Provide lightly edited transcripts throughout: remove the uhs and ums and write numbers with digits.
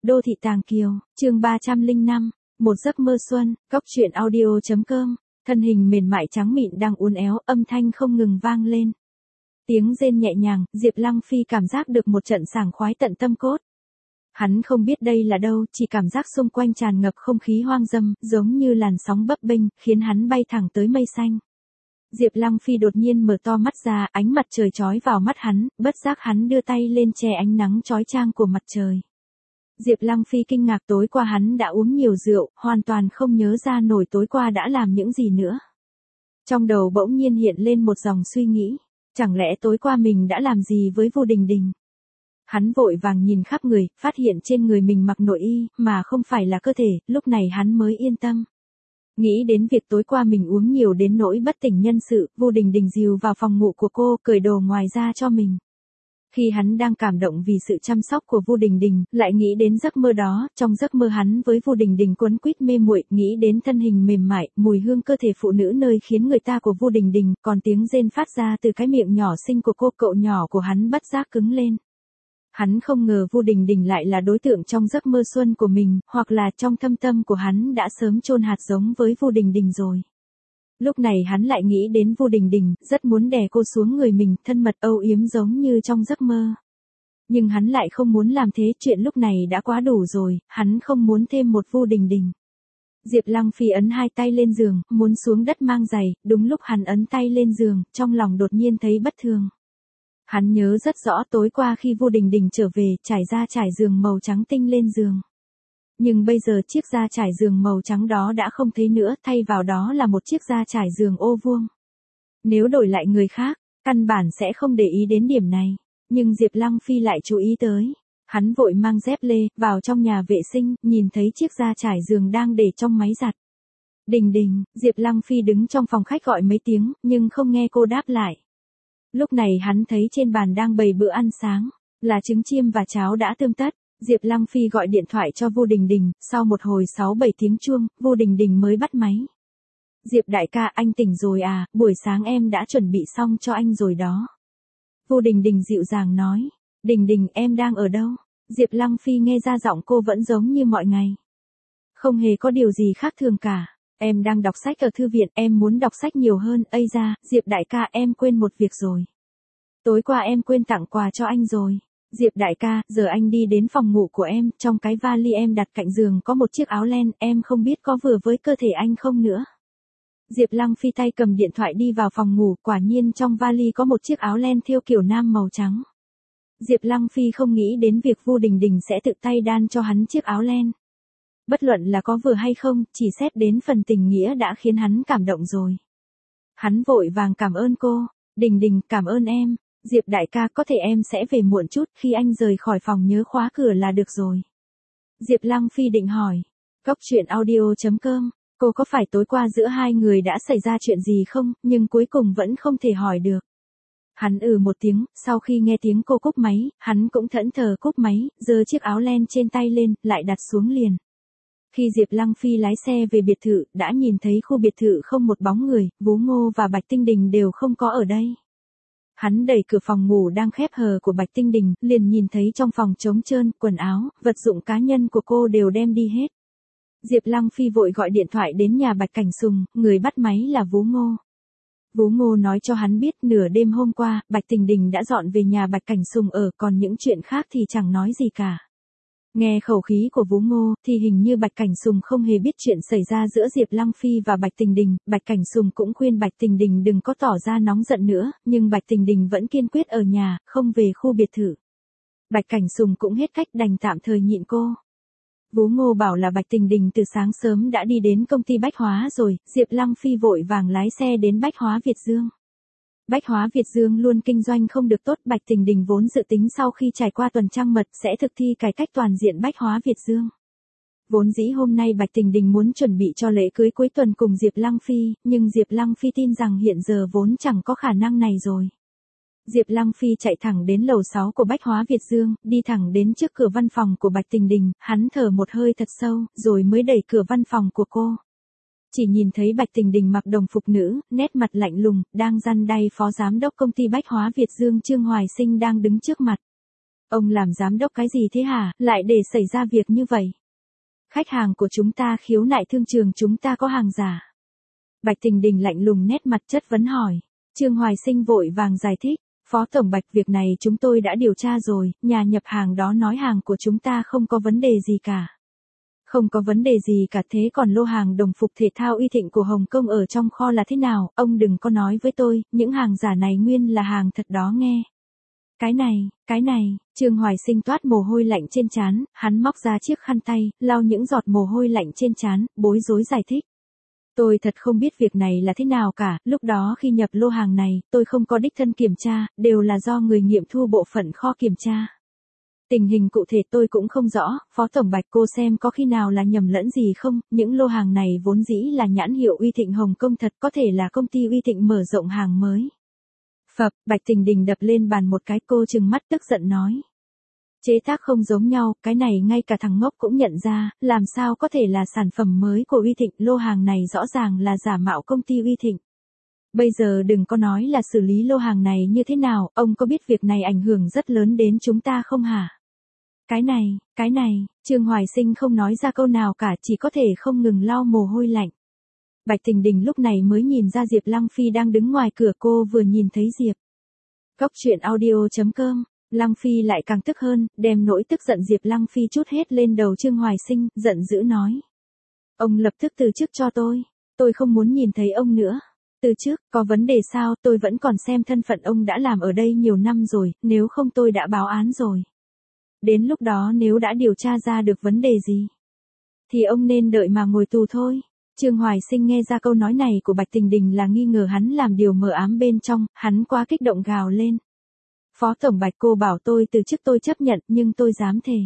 Đô thị Tàng Kiều, chương 305, một giấc mơ xuân, góc truyện audio.com, thân hình mềm mại trắng mịn đang uốn éo, âm thanh không ngừng vang lên. Tiếng rên nhẹ nhàng, Diệp Lăng Phi cảm giác được một trận sảng khoái tận tâm cốt. Hắn không biết đây là đâu, chỉ cảm giác xung quanh tràn ngập không khí hoang dâm, giống như làn sóng bấp bênh, khiến hắn bay thẳng tới mây xanh. Diệp Lăng Phi đột nhiên mở to mắt ra, ánh mặt trời chói vào mắt hắn, bất giác hắn đưa tay lên che ánh nắng chói chang của mặt trời. Diệp Lăng Phi kinh ngạc, tối qua hắn đã uống nhiều rượu, hoàn toàn không nhớ ra nổi tối qua đã làm những gì nữa. Trong đầu bỗng nhiên hiện lên một dòng suy nghĩ, chẳng lẽ tối qua mình đã làm gì với Vu Đình Đình? Hắn vội vàng nhìn khắp người, phát hiện trên người mình mặc nội y, mà không phải là cơ thể, lúc này hắn mới yên tâm. Nghĩ đến việc tối qua mình uống nhiều đến nỗi bất tỉnh nhân sự, Vu Đình Đình dìu vào phòng ngủ của cô, cởi đồ ngoài ra cho mình. Khi hắn đang cảm động vì sự chăm sóc của Vu Đình Đình, lại nghĩ đến giấc mơ đó, trong giấc mơ hắn với Vu Đình Đình quấn quýt mê muội, nghĩ đến thân hình mềm mại, mùi hương cơ thể phụ nữ nơi khiến người ta của Vu Đình Đình, còn tiếng rên phát ra từ cái miệng nhỏ xinh của cô, cậu nhỏ của hắn bất giác cứng lên. Hắn không ngờ Vu Đình Đình lại là đối tượng trong giấc mơ xuân của mình, hoặc là trong thâm tâm của hắn đã sớm chôn hạt giống với Vu Đình Đình rồi. Lúc này hắn lại nghĩ đến Vu Đình Đình, rất muốn đè cô xuống người mình, thân mật âu yếm giống như trong giấc mơ. Nhưng hắn lại không muốn làm thế, chuyện lúc này đã quá đủ rồi, hắn không muốn thêm một Vu Đình Đình. Diệp Lăng Phi ấn hai tay lên giường, muốn xuống đất mang giày, đúng lúc hắn ấn tay lên giường, trong lòng đột nhiên thấy bất thường. Hắn nhớ rất rõ tối qua khi Vu Đình Đình trở về, trải giường màu trắng tinh lên giường. Nhưng bây giờ chiếc da trải giường màu trắng đó đã không thấy nữa, thay vào đó là một chiếc da trải giường ô vuông. Nếu đổi lại người khác, căn bản sẽ không để ý đến điểm này, nhưng Diệp Lăng Phi lại chú ý tới. Hắn vội mang dép lê, vào trong nhà vệ sinh, nhìn thấy chiếc da trải giường đang để trong máy giặt. Đình Đình, Diệp Lăng Phi đứng trong phòng khách gọi mấy tiếng, nhưng không nghe cô đáp lại. Lúc này hắn thấy trên bàn đang bày bữa ăn sáng, là trứng chiên và cháo đã tươm tất. Diệp Lăng Phi gọi điện thoại cho Vu Đình Đình, sau một hồi 6-7 tiếng chuông, Vu Đình Đình mới bắt máy. Diệp đại ca, anh tỉnh rồi à, buổi sáng em đã chuẩn bị xong cho anh rồi đó. Vu Đình Đình dịu dàng nói, Đình Đình em đang ở đâu? Diệp Lăng Phi nghe ra giọng cô vẫn giống như mọi ngày. Không hề có điều gì khác thường cả, em đang đọc sách ở thư viện, em muốn đọc sách nhiều hơn, ây da, Diệp đại ca em quên một việc rồi. Tối qua em quên tặng quà cho anh rồi. Diệp đại ca, giờ anh đi đến phòng ngủ của em, trong cái vali em đặt cạnh giường có một chiếc áo len, em không biết có vừa với cơ thể anh không nữa. Diệp Lăng Phi tay cầm điện thoại đi vào phòng ngủ, quả nhiên trong vali có một chiếc áo len thêu kiểu nam màu trắng. Diệp Lăng Phi không nghĩ đến việc Vu Đình Đình sẽ tự tay đan cho hắn chiếc áo len. Bất luận là có vừa hay không, chỉ xét đến phần tình nghĩa đã khiến hắn cảm động rồi. Hắn vội vàng cảm ơn cô, Đình Đình, cảm ơn em. Diệp đại ca, có thể em sẽ về muộn chút, khi anh rời khỏi phòng nhớ khóa cửa là được rồi. Diệp Lăng Phi định hỏi, góc truyện audio.com, cô có phải tối qua giữa hai người đã xảy ra chuyện gì không, nhưng cuối cùng vẫn không thể hỏi được. Hắn một tiếng, sau khi nghe tiếng cô cúp máy, hắn cũng thẫn thờ cúp máy, giơ chiếc áo len trên tay lên, lại đặt xuống liền. Khi Diệp Lăng Phi lái xe về biệt thự, đã nhìn thấy khu biệt thự không một bóng người, Vú Ngô và Bạch Tinh Đình đều không có ở đây. Hắn đẩy cửa phòng ngủ đang khép hờ của Bạch Tinh Đình, liền nhìn thấy trong phòng trống trơn, quần áo, vật dụng cá nhân của cô đều đem đi hết. Diệp Lăng Phi vội gọi điện thoại đến nhà Bạch Cảnh Sùng, người bắt máy là Vú Ngô. Vú Ngô nói cho hắn biết nửa đêm hôm qua, Bạch Tinh Đình đã dọn về nhà Bạch Cảnh Sùng ở, còn những chuyện khác thì chẳng nói gì cả. Nghe khẩu khí của Vú Ngô, thì hình như Bạch Cảnh Sùng không hề biết chuyện xảy ra giữa Diệp Lăng Phi và Bạch Tinh Đình. Bạch Cảnh Sùng cũng khuyên Bạch Tinh Đình đừng có tỏ ra nóng giận nữa, nhưng Bạch Tinh Đình vẫn kiên quyết ở nhà, không về khu biệt thự. Bạch Cảnh Sùng cũng hết cách đành tạm thời nhịn cô. Vú Ngô bảo là Bạch Tinh Đình từ sáng sớm đã đi đến công ty Bách Hóa rồi, Diệp Lăng Phi vội vàng lái xe đến Bách Hóa Việt Dương. Bách Hóa Việt Dương luôn kinh doanh không được tốt, Bạch Tinh Đình vốn dự tính sau khi trải qua tuần trăng mật sẽ thực thi cải cách toàn diện Bách Hóa Việt Dương. Vốn dĩ hôm nay Bạch Tinh Đình muốn chuẩn bị cho lễ cưới cuối tuần cùng Diệp Lăng Phi, nhưng Diệp Lăng Phi tin rằng hiện giờ vốn chẳng có khả năng này rồi. Diệp Lăng Phi chạy thẳng đến lầu 6 của Bách Hóa Việt Dương, đi thẳng đến trước cửa văn phòng của Bạch Tinh Đình, hắn thở một hơi thật sâu, rồi mới đẩy cửa văn phòng của cô. Chỉ nhìn thấy Bạch Tinh Đình mặc đồng phục nữ, nét mặt lạnh lùng, đang răn đay phó giám đốc công ty Bách Hóa Việt Dương Trương Hoài Sinh đang đứng trước mặt. Ông làm giám đốc cái gì thế hả, lại để xảy ra việc như vậy? Khách hàng của chúng ta khiếu nại thương trường chúng ta có hàng giả. Bạch Tình Đình lạnh lùng nét mặt chất vấn hỏi. Trương Hoài Sinh vội vàng giải thích. Phó Tổng Bạch, việc này chúng tôi đã điều tra rồi, nhà nhập hàng đó nói hàng của chúng ta không có vấn đề gì cả. Không có vấn đề gì cả, thế còn lô hàng đồng phục thể thao uy thịnh của Hồng Kông ở trong kho là thế nào, ông đừng có nói với tôi, những hàng giả này nguyên là hàng thật đó nghe. Cái này, Trương Hoài Sinh toát mồ hôi lạnh trên trán, hắn móc ra chiếc khăn tay, lau những giọt mồ hôi lạnh trên trán, bối rối giải thích. Tôi thật không biết việc này là thế nào cả, lúc đó khi nhập lô hàng này, tôi không có đích thân kiểm tra, đều là do người nghiệm thu bộ phận kho kiểm tra. Tình hình cụ thể tôi cũng không rõ, Phó Tổng Bạch cô xem có khi nào là nhầm lẫn gì không, những lô hàng này vốn dĩ là nhãn hiệu Uy Thịnh Hồng Kông thật, có thể là công ty Uy Thịnh mở rộng hàng mới. Phập, Bạch Tình Đình đập lên bàn một cái, cô trừng mắt tức giận nói. Chế tác không giống nhau, cái này ngay cả thằng ngốc cũng nhận ra, làm sao có thể là sản phẩm mới của Uy Thịnh, lô hàng này rõ ràng là giả mạo công ty Uy Thịnh. Bây giờ đừng có nói là xử lý lô hàng này như thế nào, ông có biết việc này ảnh hưởng rất lớn đến chúng ta không hả? Cái này, Trương Hoài Sinh không nói ra câu nào cả, chỉ có thể không ngừng lau mồ hôi lạnh. Bạch Tình Đình lúc này mới nhìn ra Diệp Lăng Phi đang đứng ngoài cửa, cô vừa nhìn thấy Diệp. Góc truyện audio.com, Lăng Phi lại càng tức hơn, đem nỗi tức giận Diệp Lăng Phi trút hết lên đầu Trương Hoài Sinh, giận dữ nói. Ông lập tức từ chức cho tôi không muốn nhìn thấy ông nữa. Từ chức, có vấn đề sao, tôi vẫn còn xem thân phận ông đã làm ở đây nhiều năm rồi, nếu không tôi đã báo án rồi. Đến lúc đó nếu đã điều tra ra được vấn đề gì, thì ông nên đợi mà ngồi tù thôi. Trương Hoài Sinh nghe ra câu nói này của Bạch Tình Đình là nghi ngờ hắn làm điều mờ ám bên trong, hắn quá kích động gào lên. Phó Tổng Bạch, cô bảo tôi từ chức tôi chấp nhận, nhưng tôi dám thề.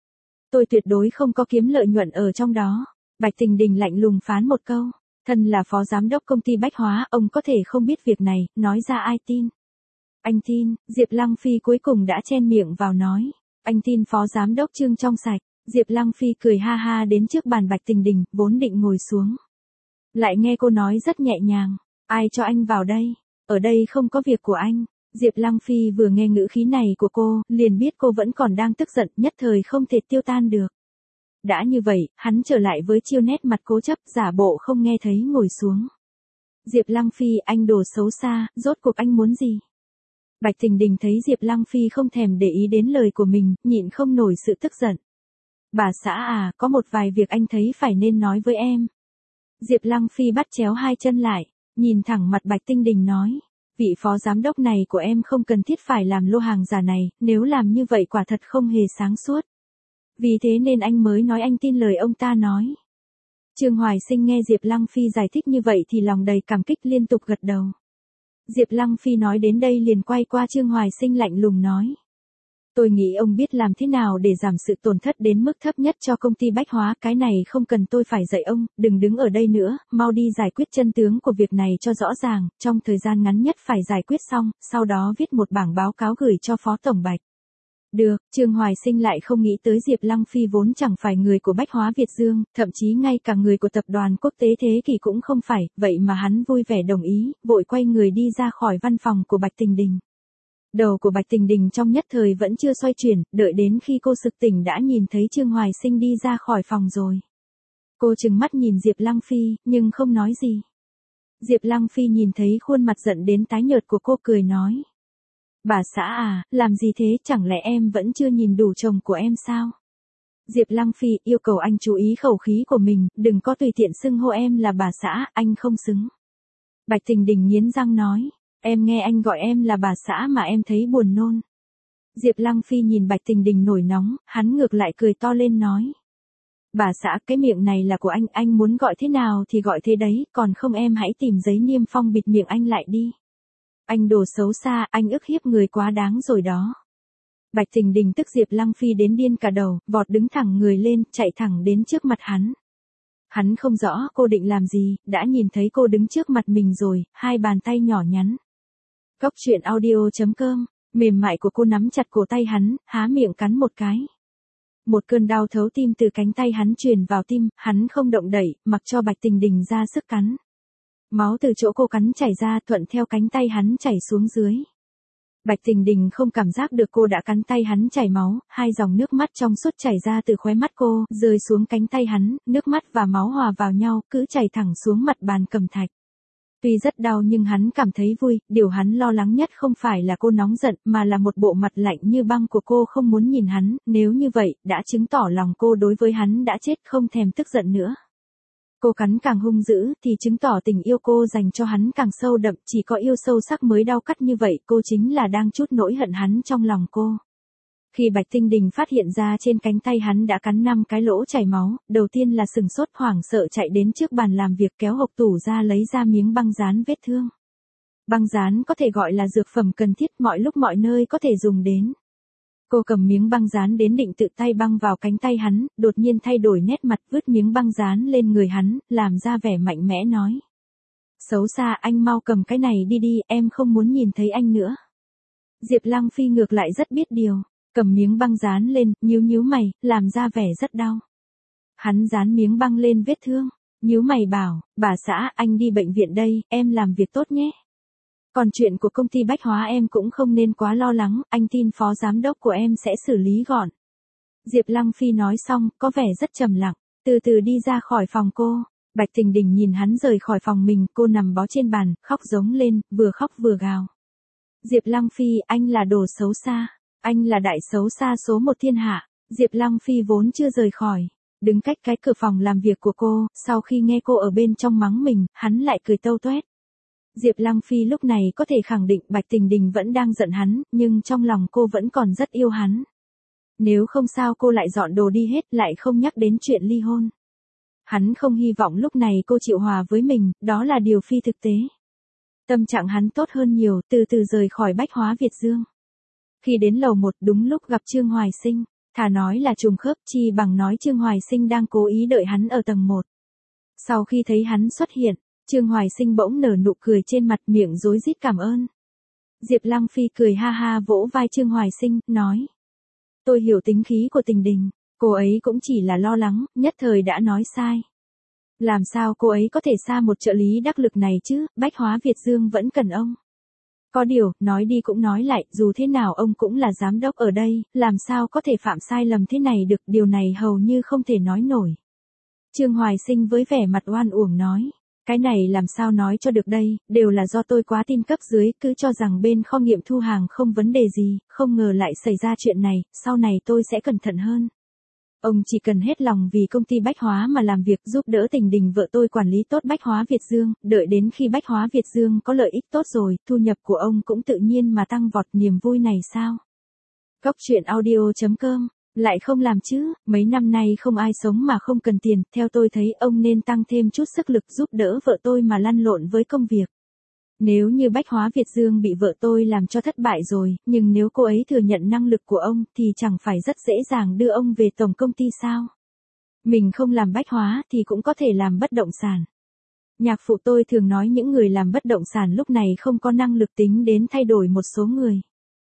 Tôi tuyệt đối không có kiếm lợi nhuận ở trong đó. Bạch Tình Đình lạnh lùng phán một câu. Thân là phó giám đốc công ty Bách Hóa, ông có thể không biết việc này, nói ra ai tin. Anh tin, Diệp Lăng Phi cuối cùng đã chen miệng vào nói. Anh tin phó giám đốc Trương trong sạch. Diệp Lăng Phi cười ha ha đến trước bàn Bạch Tình Đình, vốn định ngồi xuống. Lại nghe cô nói rất nhẹ nhàng. Ai cho anh vào đây? Ở đây không có việc của anh. Diệp Lăng Phi vừa nghe ngữ khí này của cô, liền biết cô vẫn còn đang tức giận, nhất thời không thể tiêu tan được. Đã như vậy, hắn trở lại với chiêu nét mặt cố chấp, giả bộ không nghe thấy ngồi xuống. Diệp Lăng Phi, anh đồ xấu xa, rốt cuộc anh muốn gì? Bạch Tình Đình thấy Diệp Lăng Phi không thèm để ý đến lời của mình, nhịn không nổi sự tức giận. Bà xã à, có một vài việc anh thấy phải nên nói với em. Diệp Lăng Phi bắt chéo hai chân lại, nhìn thẳng mặt Bạch Tình Đình nói. Vị phó giám đốc này của em không cần thiết phải làm lô hàng giả này, nếu làm như vậy quả thật không hề sáng suốt. Vì thế nên anh mới nói anh tin lời ông ta nói. Trương Hoài Sinh nghe Diệp Lăng Phi giải thích như vậy thì lòng đầy cảm kích liên tục gật đầu. Diệp Lăng Phi nói đến đây liền quay qua Trương Hoài Sinh lạnh lùng nói. Tôi nghĩ ông biết làm thế nào để giảm sự tổn thất đến mức thấp nhất cho công ty Bách Hóa, cái này không cần tôi phải dạy ông, đừng đứng ở đây nữa, mau đi giải quyết chân tướng của việc này cho rõ ràng, trong thời gian ngắn nhất phải giải quyết xong, sau đó viết một bảng báo cáo gửi cho Phó Tổng Bạch. Được, Trương Hoài Sinh lại không nghĩ tới Diệp Lăng Phi vốn chẳng phải người của Bách Hóa Việt Dương, thậm chí ngay cả người của tập đoàn quốc tế Thế Kỷ cũng không phải, vậy mà hắn vui vẻ đồng ý, vội quay người đi ra khỏi văn phòng của Bạch Tình Đình. Đầu của Bạch Tình Đình trong nhất thời vẫn chưa xoay chuyển, đợi đến khi cô sực tỉnh đã nhìn thấy Trương Hoài Sinh đi ra khỏi phòng rồi. Cô trừng mắt nhìn Diệp Lăng Phi, nhưng không nói gì. Diệp Lăng Phi nhìn thấy khuôn mặt giận đến tái nhợt của cô cười nói. Bà xã à, làm gì thế, chẳng lẽ em vẫn chưa nhìn đủ chồng của em sao? Diệp Lăng Phi yêu cầu anh chú ý khẩu khí của mình, đừng có tùy tiện xưng hô em là bà xã, anh không xứng. Bạch Tình Đình nghiến răng nói. Em nghe anh gọi em là bà xã mà em thấy buồn nôn. Diệp Lăng Phi nhìn Bạch Tình Đình nổi nóng, hắn ngược lại cười to lên nói. Bà xã, cái miệng này là của anh muốn gọi thế nào thì gọi thế đấy, còn không em hãy tìm giấy niêm phong bịt miệng anh lại đi. Anh đồ xấu xa, anh ức hiếp người quá đáng rồi đó. Bạch Tình Đình tức Diệp Lăng Phi đến điên cả đầu, vọt đứng thẳng người lên, chạy thẳng đến trước mặt hắn. Hắn không rõ cô định làm gì, đã nhìn thấy cô đứng trước mặt mình rồi, hai bàn tay nhỏ nhắn. Góc truyện audio.com, mềm mại của cô nắm chặt cổ tay hắn, há miệng cắn một cái. Một cơn đau thấu tim từ cánh tay hắn truyền vào tim, hắn không động đậy, mặc cho Bạch Tình Đình ra sức cắn. Máu từ chỗ cô cắn chảy ra thuận theo cánh tay hắn chảy xuống dưới. Bạch Tình Đình không cảm giác được cô đã cắn tay hắn chảy máu, hai dòng nước mắt trong suốt chảy ra từ khóe mắt cô, rơi xuống cánh tay hắn, nước mắt và máu hòa vào nhau, cứ chảy thẳng xuống mặt bàn cẩm thạch. Tuy rất đau nhưng hắn cảm thấy vui, điều hắn lo lắng nhất không phải là cô nóng giận, mà là một bộ mặt lạnh như băng của cô không muốn nhìn hắn, nếu như vậy, đã chứng tỏ lòng cô đối với hắn đã chết không thèm tức giận nữa. Cô cắn càng hung dữ thì chứng tỏ tình yêu cô dành cho hắn càng sâu đậm, chỉ có yêu sâu sắc mới đau cắt như vậy, cô chính là đang trút nỗi hận hắn trong lòng cô. Khi Bạch Tinh Đình phát hiện ra trên cánh tay hắn đã cắn 5 cái lỗ chảy máu, đầu tiên là sừng sốt hoảng sợ chạy đến trước bàn làm việc kéo hộc tủ ra lấy ra miếng băng dán vết thương. Băng dán có thể gọi là dược phẩm cần thiết mọi lúc mọi nơi có thể dùng đến. Cô cầm miếng băng dán đến định tự tay băng vào cánh tay hắn, đột nhiên thay đổi nét mặt vứt miếng băng dán lên người hắn, làm ra vẻ mạnh mẽ nói. Xấu xa, anh mau cầm cái này đi đi, em không muốn nhìn thấy anh nữa. Diệp Lăng Phi ngược lại rất biết điều, cầm miếng băng dán lên, nhíu nhíu mày, làm ra vẻ rất đau. Hắn dán miếng băng lên vết thương, nhíu mày bảo, bà xã, anh đi bệnh viện đây, em làm việc tốt nhé. Còn chuyện của công ty bách hóa em cũng không nên quá lo lắng, anh tin phó giám đốc của em sẽ xử lý gọn. Diệp Lăng Phi nói xong, có vẻ rất trầm lặng, từ từ đi ra khỏi phòng cô. Bạch Tình Đình nhìn hắn rời khỏi phòng mình, cô nằm bó trên bàn, khóc giống lên, vừa khóc vừa gào. Diệp Lăng Phi, anh là đồ xấu xa, anh là đại xấu xa số 1 thiên hạ. Diệp Lăng Phi vốn chưa rời khỏi, đứng cách cái cửa phòng làm việc của cô, sau khi nghe cô ở bên trong mắng mình, hắn lại cười tâu toét. Diệp Lăng Phi lúc này có thể khẳng định Bạch Tình Đình vẫn đang giận hắn, nhưng trong lòng cô vẫn còn rất yêu hắn. Nếu không sao cô lại dọn đồ đi hết, lại không nhắc đến chuyện ly hôn. Hắn không hy vọng lúc này cô chịu hòa với mình, đó là điều phi thực tế. Tâm trạng hắn tốt hơn nhiều, từ từ rời khỏi Bách Hóa Việt Dương. Khi đến lầu 1 đúng lúc gặp Trương Hoài Sinh, thà nói là trùng khớp chi bằng nói Trương Hoài Sinh đang cố ý đợi hắn ở tầng 1. Sau khi thấy hắn xuất hiện, Trương Hoài Sinh bỗng nở nụ cười trên mặt, miệng rối rít cảm ơn. Diệp Lăng Phi cười ha ha vỗ vai Trương Hoài Sinh, nói. Tôi hiểu tính khí của Tình Đình, cô ấy cũng chỉ là lo lắng, nhất thời đã nói sai. Làm sao cô ấy có thể xa một trợ lý đắc lực này chứ, Bách Hóa Việt Dương vẫn cần ông. Có điều, nói đi cũng nói lại, dù thế nào ông cũng là giám đốc ở đây, làm sao có thể phạm sai lầm thế này được, điều này hầu như không thể nói nổi. Trương Hoài Sinh với vẻ mặt oan uổng nói. Cái này làm sao nói cho được đây, đều là do tôi quá tin cấp dưới, cứ cho rằng bên kho nghiệm thu hàng không vấn đề gì, không ngờ lại xảy ra chuyện này, sau này tôi sẽ cẩn thận hơn. Ông chỉ cần hết lòng vì công ty Bách Hóa mà làm việc, giúp đỡ Tình Đình vợ tôi quản lý tốt Bách Hóa Việt Dương, đợi đến khi Bách Hóa Việt Dương có lợi ích tốt rồi, thu nhập của ông cũng tự nhiên mà tăng vọt, niềm vui này sao? Cóc truyện audio.com Lại không làm chứ, mấy năm nay không ai sống mà không cần tiền, theo tôi thấy ông nên tăng thêm chút sức lực giúp đỡ vợ tôi mà lăn lộn với công việc. Nếu như Bách Hóa Việt Dương bị vợ tôi làm cho thất bại rồi, nhưng nếu cô ấy thừa nhận năng lực của ông thì chẳng phải rất dễ dàng đưa ông về tổng công ty sao? Mình không làm bách hóa thì cũng có thể làm bất động sản. Nhạc phụ tôi thường nói những người làm bất động sản lúc này không có năng lực tính đến thay đổi một số người.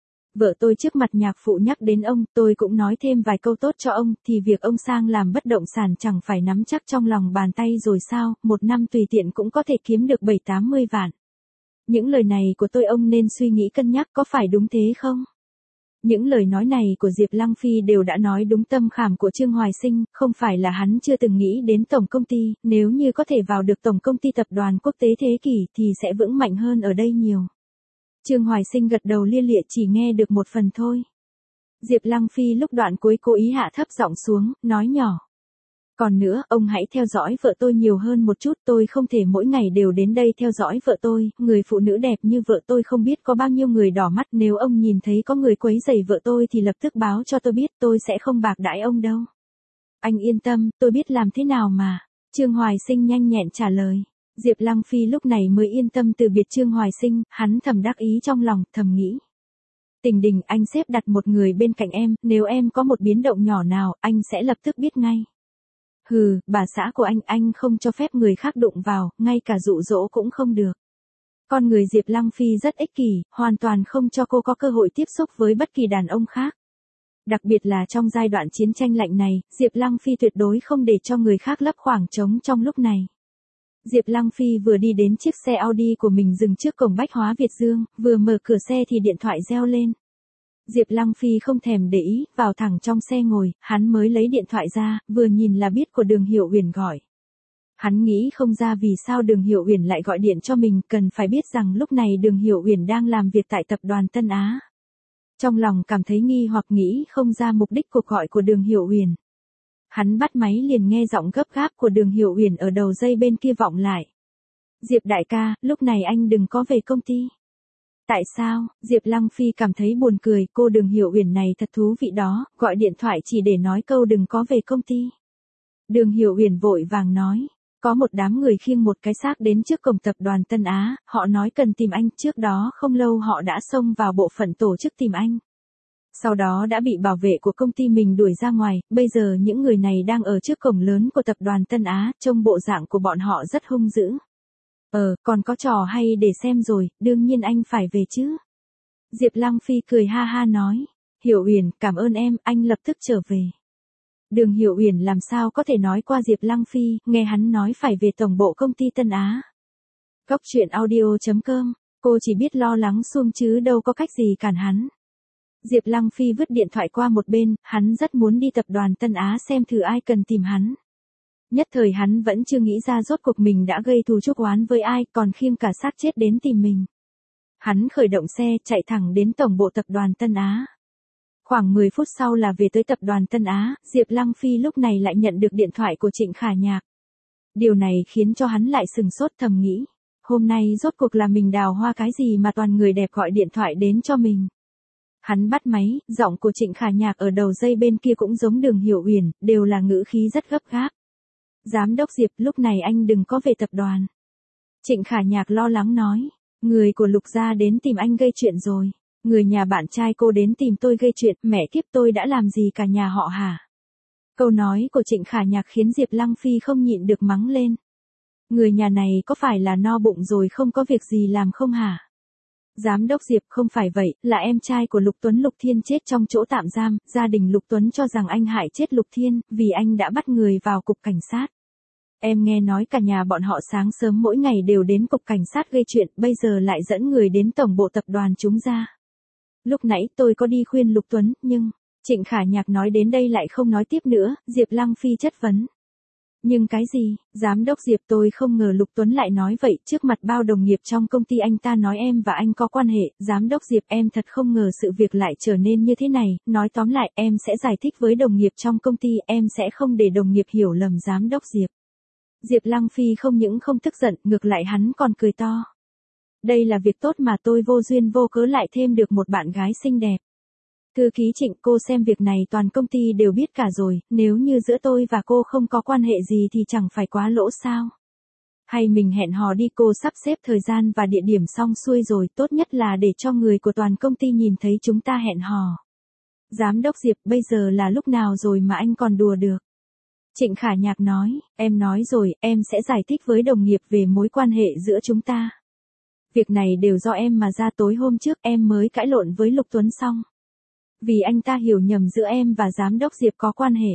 Vợ tôi trước mặt nhạc phụ nhắc đến ông, tôi cũng nói thêm vài câu tốt cho ông, thì việc ông sang làm bất động sản chẳng phải nắm chắc trong lòng bàn tay rồi sao, một năm tùy tiện cũng có thể kiếm được 7-80 vạn. Những lời này của tôi ông nên suy nghĩ cân nhắc có phải đúng thế không? Những lời nói này của Diệp Lăng Phi đều đã nói đúng tâm khảm của Trương Hoài Sinh, không phải là hắn chưa từng nghĩ đến tổng công ty, nếu như có thể vào được tổng công ty tập đoàn quốc tế thế kỷ thì sẽ vững mạnh hơn ở đây nhiều. Trương Hoài Sinh gật đầu lia lịa chỉ nghe được một phần thôi. Diệp Lăng Phi lúc đoạn cuối cố ý hạ thấp giọng xuống, nói nhỏ. Còn nữa, ông hãy theo dõi vợ tôi nhiều hơn một chút, tôi không thể mỗi ngày đều đến đây theo dõi vợ tôi, người phụ nữ đẹp như vợ tôi không biết có bao nhiêu người đỏ mắt, nếu ông nhìn thấy có người quấy rầy vợ tôi thì lập tức báo cho tôi biết, tôi sẽ không bạc đãi ông đâu. Anh yên tâm, tôi biết làm thế nào mà. Trương Hoài Sinh nhanh nhẹn trả lời. Diệp Lăng Phi lúc này mới yên tâm từ biệt Trương Hoài Sinh, hắn thầm đắc ý trong lòng, thầm nghĩ. Tình Đình, anh xếp đặt một người bên cạnh em, nếu em có một biến động nhỏ nào, anh sẽ lập tức biết ngay. Hừ, bà xã của anh không cho phép người khác đụng vào, ngay cả dụ dỗ cũng không được. Con người Diệp Lăng Phi rất ích kỷ, hoàn toàn không cho cô có cơ hội tiếp xúc với bất kỳ đàn ông khác. Đặc biệt là trong giai đoạn chiến tranh lạnh này, Diệp Lăng Phi tuyệt đối không để cho người khác lấp khoảng trống trong lúc này. Diệp Lăng Phi vừa đi đến chiếc xe Audi của mình dừng trước cổng Bách Hóa Việt Dương, vừa mở cửa xe thì điện thoại reo lên. Diệp Lăng Phi không thèm để ý, vào thẳng trong xe ngồi, hắn mới lấy điện thoại ra, vừa nhìn là biết của Đường Hiểu Uyển gọi. Hắn nghĩ không ra vì sao Đường Hiểu Uyển lại gọi điện cho mình, cần phải biết rằng lúc này Đường Hiểu Uyển đang làm việc tại tập đoàn Tân Á. Trong lòng cảm thấy nghi hoặc nghĩ không ra mục đích cuộc gọi của Đường Hiểu Uyển. Hắn bắt máy liền nghe giọng gấp gáp của Đường Hiểu Uyển ở đầu dây bên kia vọng lại. Diệp đại ca, lúc này anh đừng có về công ty. Tại sao? Diệp Lăng Phi cảm thấy buồn cười, cô Đường Hiểu Uyển này thật thú vị đó, gọi điện thoại chỉ để nói câu đừng có về công ty. Đường Hiểu Uyển vội vàng nói, có một đám người khiêng một cái xác đến trước cổng tập đoàn Tân Á, họ nói cần tìm anh, trước đó không lâu họ đã xông vào bộ phận tổ chức tìm anh. Sau đó đã bị bảo vệ của công ty mình đuổi ra ngoài, bây giờ những người này đang ở trước cổng lớn của tập đoàn Tân Á, trông bộ dạng của bọn họ rất hung dữ. Còn có trò hay để xem rồi, đương nhiên anh phải về chứ. Diệp Lăng Phi cười ha ha nói, Hiểu Uyển, cảm ơn em, anh lập tức trở về. Đường Hiểu Uyển làm sao có thể nói qua Diệp Lăng Phi, nghe hắn nói phải về tổng bộ công ty Tân Á. Góc truyện audio.com, cô chỉ biết lo lắng suông chứ đâu có cách gì cản hắn. Diệp Lăng Phi vứt điện thoại qua một bên, hắn rất muốn đi tập đoàn Tân Á xem thử ai cần tìm hắn. Nhất thời hắn vẫn chưa nghĩ ra rốt cuộc mình đã gây thù chuốc oán với ai, còn khiêng cả xác chết đến tìm mình. Hắn khởi động xe, chạy thẳng đến tổng bộ tập đoàn Tân Á. Khoảng 10 phút sau là về tới tập đoàn Tân Á, Diệp Lăng Phi lúc này lại nhận được điện thoại của Trịnh Khả Nhạc. Điều này khiến cho hắn lại sừng sốt thầm nghĩ, hôm nay rốt cuộc là mình đào hoa cái gì mà toàn người đẹp gọi điện thoại đến cho mình. Hắn bắt máy, giọng của Trịnh Khả Nhạc ở đầu dây bên kia cũng giống Đường Hiểu Uyển, đều là ngữ khí rất gấp gáp. Giám đốc Diệp, lúc này anh đừng có về tập đoàn. Trịnh Khả Nhạc lo lắng nói, người của Lục gia đến tìm anh gây chuyện rồi. Người nhà bạn trai cô đến tìm tôi gây chuyện, mẹ kiếp tôi đã làm gì cả nhà họ hả? Câu nói của Trịnh Khả Nhạc khiến Diệp Lăng Phi không nhịn được mắng lên. Người nhà này có phải là no bụng rồi không có việc gì làm không hả? Giám đốc Diệp, không phải vậy, là em trai của Lục Tuấn Lục Thiên chết trong chỗ tạm giam, gia đình Lục Tuấn cho rằng anh hại chết Lục Thiên, vì anh đã bắt người vào cục cảnh sát. Em nghe nói cả nhà bọn họ sáng sớm mỗi ngày đều đến cục cảnh sát gây chuyện, bây giờ lại dẫn người đến tổng bộ tập đoàn chúng ra. Lúc nãy tôi có đi khuyên Lục Tuấn, nhưng... Trịnh Khả Nhạc nói đến đây lại không nói tiếp nữa, Diệp Lăng Phi chất vấn. Nhưng cái gì, giám đốc Diệp, tôi không ngờ Lục Tuấn lại nói vậy, trước mặt bao đồng nghiệp trong công ty anh ta nói em và anh có quan hệ, giám đốc Diệp, em thật không ngờ sự việc lại trở nên như thế này, nói tóm lại, em sẽ giải thích với đồng nghiệp trong công ty, em sẽ không để đồng nghiệp hiểu lầm giám đốc Diệp. Diệp Lăng Phi không những không tức giận, ngược lại hắn còn cười to. Đây là việc tốt mà tôi vô duyên vô cớ lại thêm được một bạn gái xinh đẹp. Thư ký Trịnh, cô xem việc này toàn công ty đều biết cả rồi, nếu như giữa tôi và cô không có quan hệ gì thì chẳng phải quá lỗ sao. Hay mình hẹn hò đi, cô sắp xếp thời gian và địa điểm xong xuôi rồi, tốt nhất là để cho người của toàn công ty nhìn thấy chúng ta hẹn hò. Giám đốc Diệp, bây giờ là lúc nào rồi mà anh còn đùa được? Trịnh Khả Nhạc nói, em nói rồi, em sẽ giải thích với đồng nghiệp về mối quan hệ giữa chúng ta. Việc này đều do em mà ra, tối hôm trước em mới cãi lộn với Lục Tuấn xong. Vì anh ta hiểu nhầm giữa em và giám đốc Diệp có quan hệ.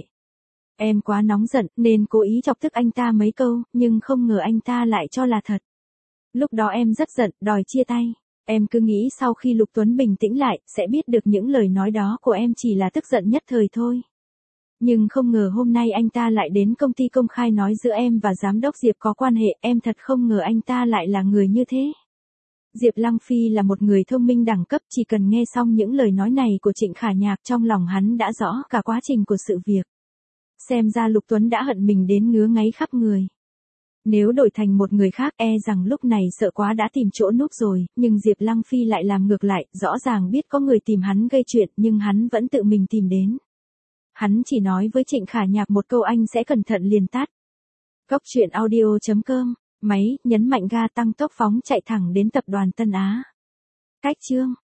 Em quá nóng giận nên cố ý chọc tức anh ta mấy câu, nhưng không ngờ anh ta lại cho là thật. Lúc đó em rất giận, đòi chia tay. Em cứ nghĩ sau khi Lục Tuấn bình tĩnh lại, sẽ biết được những lời nói đó của em chỉ là tức giận nhất thời thôi. Nhưng không ngờ hôm nay anh ta lại đến công ty công khai nói giữa em và giám đốc Diệp có quan hệ, em thật không ngờ anh ta lại là người như thế. Diệp Lăng Phi là một người thông minh đẳng cấp, chỉ cần nghe xong những lời nói này của Trịnh Khả Nhạc trong lòng hắn đã rõ cả quá trình của sự việc. Xem ra Lục Tuấn đã hận mình đến ngứa ngáy khắp người. Nếu đổi thành một người khác e rằng lúc này sợ quá đã tìm chỗ núp rồi, nhưng Diệp Lăng Phi lại làm ngược lại, rõ ràng biết có người tìm hắn gây chuyện nhưng hắn vẫn tự mình tìm đến. Hắn chỉ nói với Trịnh Khả Nhạc một câu anh sẽ cẩn thận liền tắt. Góc truyện audio.com, máy, nhấn mạnh ga tăng tốc phóng chạy thẳng đến tập đoàn Tân Á. Cách chương